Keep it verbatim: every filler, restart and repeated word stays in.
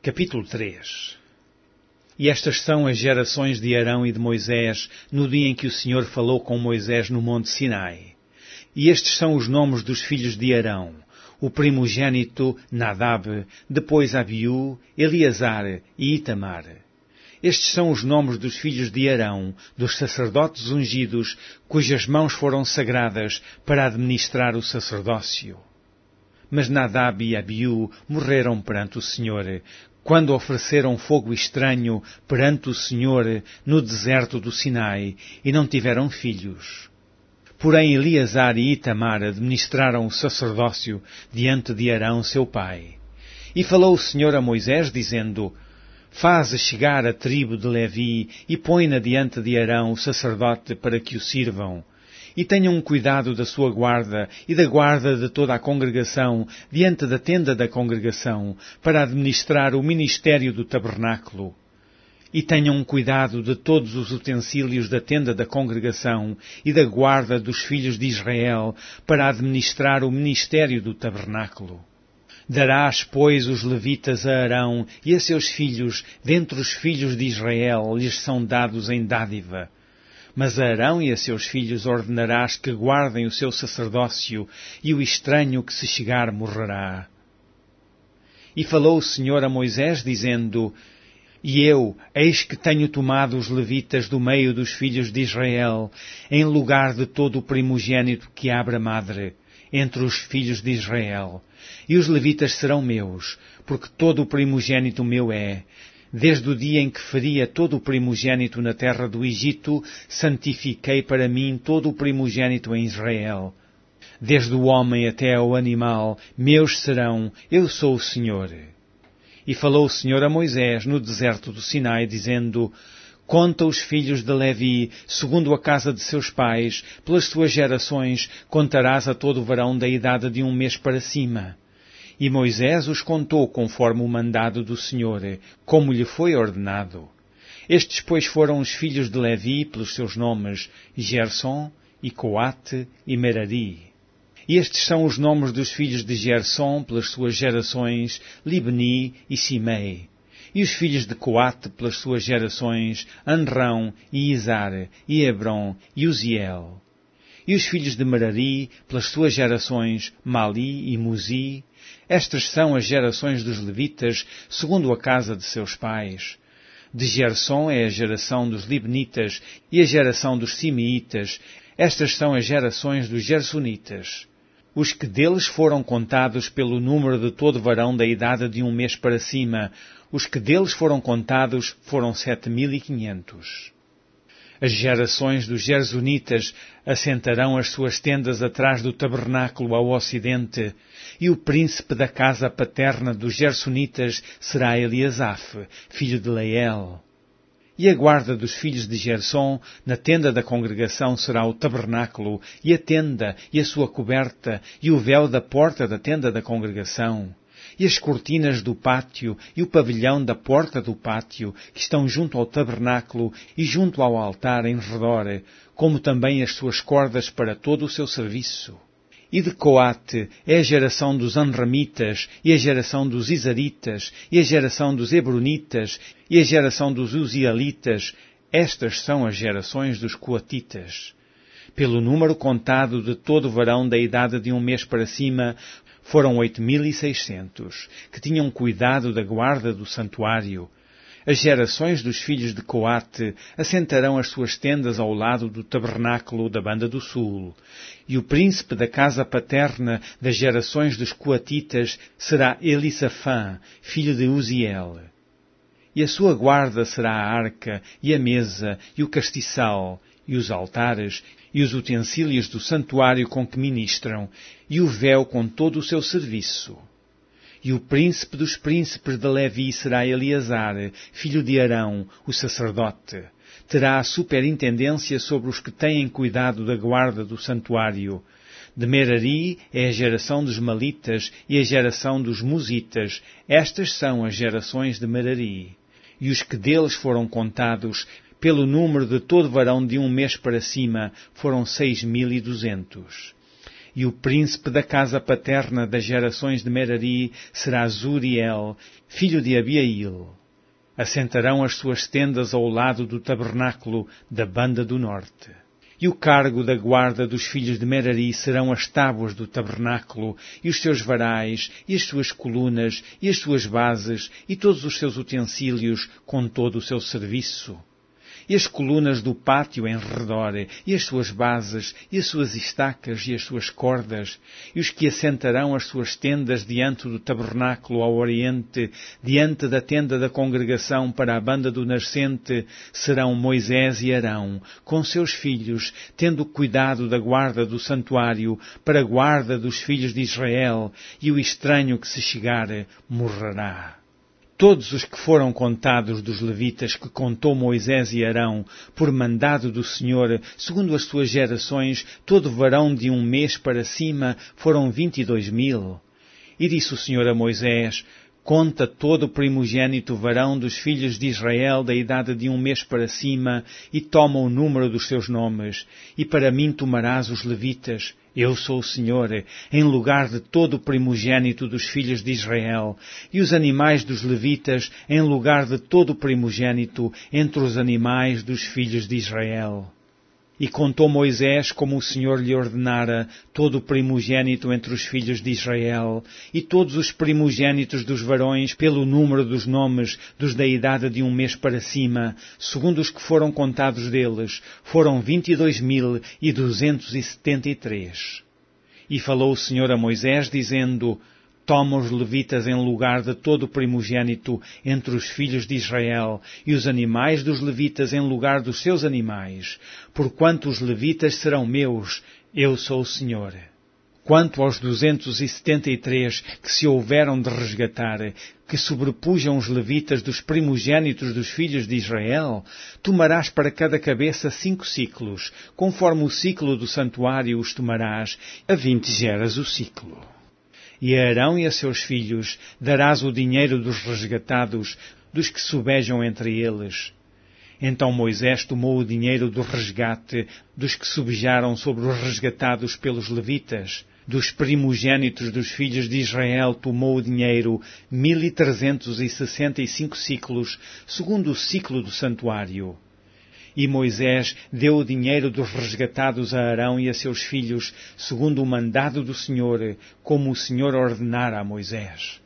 Capítulo três. E estas são as gerações de Arão e de Moisés no dia em que o Senhor falou com Moisés no monte Sinai. E estes são os nomes dos filhos de Arão: o primogênito Nadab, depois Abiú, Eleazar e Itamar. Estes são os nomes dos filhos de Arão, dos sacerdotes ungidos, cujas mãos foram sagradas para administrar o sacerdócio. Mas Nadab e Abiú morreram perante o Senhor, quando ofereceram fogo estranho perante o Senhor no deserto do Sinai, e não tiveram filhos. Porém Eleazar e Itamar administraram o sacerdócio diante de Arão seu pai. E falou o Senhor a Moisés, dizendo: Faze chegar a tribo de Levi e põe-na diante de Arão o sacerdote para que o sirvam. E tenham cuidado da sua guarda e da guarda de toda a congregação diante da tenda da congregação, para administrar o ministério do tabernáculo. E tenham cuidado de todos os utensílios da tenda da congregação e da guarda dos filhos de Israel, para administrar o ministério do tabernáculo. Darás, pois, os levitas a Arão e a seus filhos, dentre os filhos de Israel, lhes são dados em dádiva. Mas a Arão e a seus filhos ordenarás que guardem o seu sacerdócio, e o estranho que se chegar morrerá. E falou o Senhor a Moisés, dizendo: E eu, eis que tenho tomado os levitas do meio dos filhos de Israel, em lugar de todo o primogênito que abra madre, entre os filhos de Israel. E os levitas serão meus, porque todo o primogênito meu é. Desde o dia em que feria todo o primogênito na terra do Egito, santifiquei para mim todo o primogênito em Israel. Desde o homem até ao animal, meus serão, eu sou o Senhor. E falou o Senhor a Moisés no deserto do Sinai, dizendo: Conta os filhos de Levi, segundo a casa de seus pais, pelas suas gerações, contarás a todo o varão da idade de um mês para cima. E Moisés os contou conforme o mandado do Senhor, como lhe foi ordenado. Estes, pois, foram os filhos de Levi pelos seus nomes: Gerson, e Coate, e Merari. E estes são os nomes dos filhos de Gerson pelas suas gerações: Libni e Simei. E os filhos de Coate pelas suas gerações: Anrão, e Izar, e Hebron, e Uziel. E os filhos de Merari pelas suas gerações: Mali e Muzi. Estas são as gerações dos levitas, segundo a casa de seus pais. De Gerson é a geração dos Libnitas e a geração dos Simeitas. Estas são as gerações dos Gersonitas. Os que deles foram contados pelo número de todo varão da idade de um mês para cima, os que deles foram contados foram sete mil e quinhentos. As gerações dos Gersonitas assentarão as suas tendas atrás do tabernáculo ao ocidente, e o príncipe da casa paterna dos Gersonitas será Eliasaf, filho de Leel. E a guarda dos filhos de Gerson na tenda da congregação será o tabernáculo, e a tenda, e a sua coberta, e o véu da porta da tenda da congregação, e as cortinas do pátio, e o pavilhão da porta do pátio, que estão junto ao tabernáculo e junto ao altar em redor, como também as suas cordas para todo o seu serviço. E de Coate é a geração dos Anramitas, e a geração dos Izaritas, e a geração dos Hebronitas, e a geração dos Uzielitas. Estas são as gerações dos Coatitas. Pelo número contado de todo varão da idade de um mês para cima, foram oito mil e seiscentos, que tinham cuidado da guarda do santuário. As gerações dos filhos de Coate assentarão as suas tendas ao lado do tabernáculo da banda do sul. E o príncipe da casa paterna das gerações dos Coatitas será Elisafã, filho de Uziel. E a sua guarda será a arca, e a mesa, e o castiçal, e os altares, e os utensílios do santuário com que ministram, e o véu com todo o seu serviço. E o príncipe dos príncipes de Levi será Eleazar, filho de Arão, o sacerdote. Terá a superintendência sobre os que têm cuidado da guarda do santuário. De Merari é a geração dos Malitas e a geração dos Musitas. Estas são as gerações de Merari. E os que deles foram contados, pelo número de todo varão de um mês para cima, foram seis mil e duzentos. e o príncipe da casa paterna das gerações de Merari será Zuriel, filho de Abiail. Assentarão as suas tendas ao lado do tabernáculo da banda do norte. E o cargo da guarda dos filhos de Merari serão as tábuas do tabernáculo, e os seus varais, e as suas colunas, e as suas bases, e todos os seus utensílios, com todo o seu serviço. E as colunas do pátio em redor, e as suas bases, e as suas estacas, e as suas cordas, e os que assentarão as suas tendas diante do tabernáculo ao oriente, diante da tenda da congregação para a banda do nascente, serão Moisés e Arão, com seus filhos, tendo cuidado da guarda do santuário, para a guarda dos filhos de Israel, e o estranho que se chegar morrerá. Todos os que foram contados dos levitas que contou Moisés e Arão, por mandado do Senhor, segundo as suas gerações, todo varão de um mês para cima, foram vinte e dois mil. E disse o Senhor a Moisés: conta todo o primogênito varão dos filhos de Israel da idade de um mês para cima, e toma o número dos seus nomes, e para mim tomarás os levitas. Eu sou o Senhor, em lugar de todo o primogênito dos filhos de Israel, e os animais dos levitas, em lugar de todo o primogênito entre os animais dos filhos de Israel. E contou Moisés, como o Senhor lhe ordenara, todo o primogênito entre os filhos de Israel, e todos os primogênitos dos varões, pelo número dos nomes dos da idade de um mês para cima, segundo os que foram contados deles, foram vinte e dois mil e duzentos e setenta e três. E falou o Senhor a Moisés, dizendo: toma os levitas em lugar de todo o primogênito entre os filhos de Israel, e os animais dos levitas em lugar dos seus animais, porquanto os levitas serão meus, eu sou o Senhor. Quanto aos duzentos e setenta e três que se houveram de resgatar, que sobrepujam os levitas dos primogênitos dos filhos de Israel, tomarás para cada cabeça cinco ciclos, conforme o ciclo do santuário os tomarás, a vinte geras o ciclo. E a Arão e a seus filhos darás o dinheiro dos resgatados, dos que subejam entre eles. Então Moisés tomou o dinheiro do resgate dos que subejaram sobre os resgatados pelos levitas. Dos primogênitos dos filhos de Israel tomou o dinheiro, mil e trezentos e sessenta e cinco ciclos, segundo o ciclo do santuário. E Moisés deu o dinheiro dos resgatados a Arão e a seus filhos, segundo o mandado do Senhor, como o Senhor ordenara a Moisés.